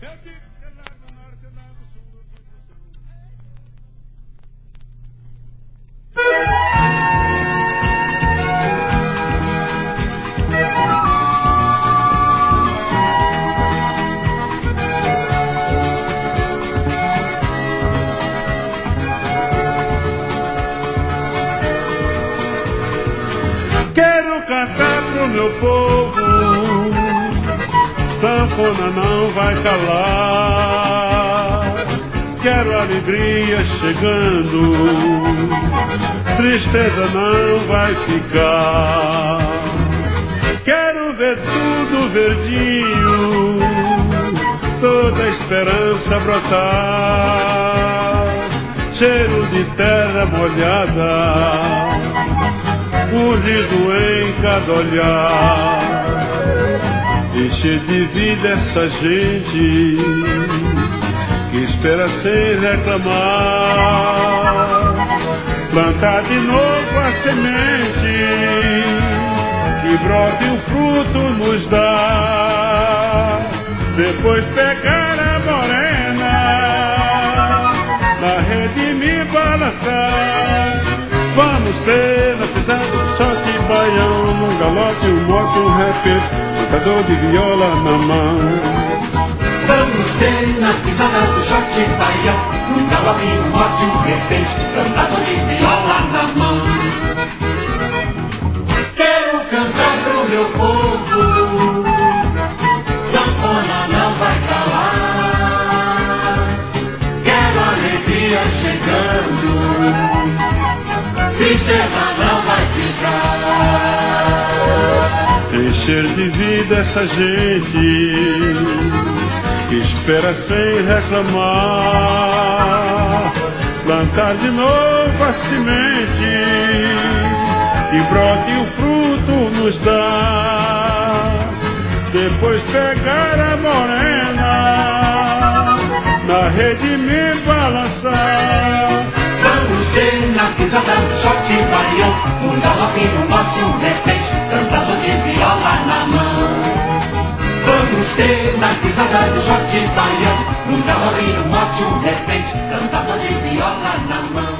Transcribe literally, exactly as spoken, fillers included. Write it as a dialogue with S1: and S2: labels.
S1: Quero cantar pro meu povo, sanfona não vai calar. Quero alegria chegando, tristeza não vai ficar. Quero ver tudo verdinho, toda a esperança brotar. Cheiro de terra molhada, um riso em cada olhar. Encher de vida essa gente que espera sem reclamar. Plantar de novo a semente que brote o fruto nos dá. Depois pegar a morena na rede me balançar. Vamos ter na pisada do shot baião, num galope, um mote, um repente, cantador de viola na mão.
S2: Vamos ter na pisada do shot baião, num galope, um mote, um repente, cantador de viola na mão. Quero cantar pro meu povo, sanfona não vai calar. Quero alegria chegando, tristeza não vai ficar.
S1: Encher de vida essa gente que espera sem reclamar. Plantar de novo a semente que brote o fruto nos dá. Depois pegar a morena na rede me balançar.
S2: Vamos ter na pisada do shot baião, um galope, um mote, um repente, cantador de viola na mão. Vamos ter na pisada do shot baião, um galope, um mote, um repente, cantador de viola na mão.